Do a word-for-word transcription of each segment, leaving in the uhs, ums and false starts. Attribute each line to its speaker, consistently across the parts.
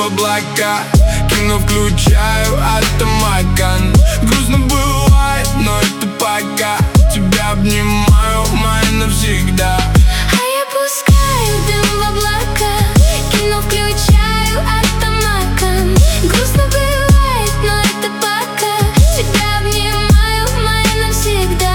Speaker 1: облака. Кино включаю автомаган. Грустно бывает, но это пока. Тебя обнимаю, моя навсегда.
Speaker 2: А я пускаю дым в облака. Кино включаю автомаган. Грустно бывает, но это пока. Тебя обнимаю, моя навсегда.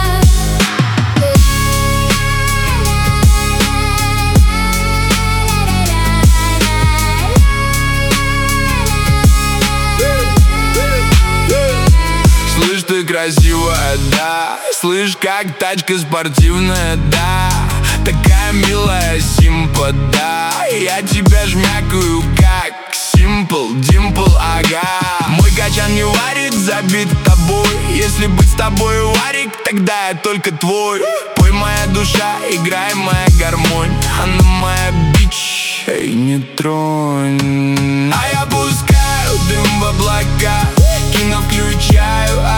Speaker 1: Слышь, ты красивая, да. Слышь, как тачка спортивная, да. Такая милая симпа, да. Я тебя жмякаю, как Симпл, Димпл, ага. Мой качан не варит, забит тобой. Если быть с тобой варик, тогда я только твой. Пой, моя душа, играй, моя гармонь. Она моя бич, эй, не тронь. А я пускаю дым в облака. Кино включаю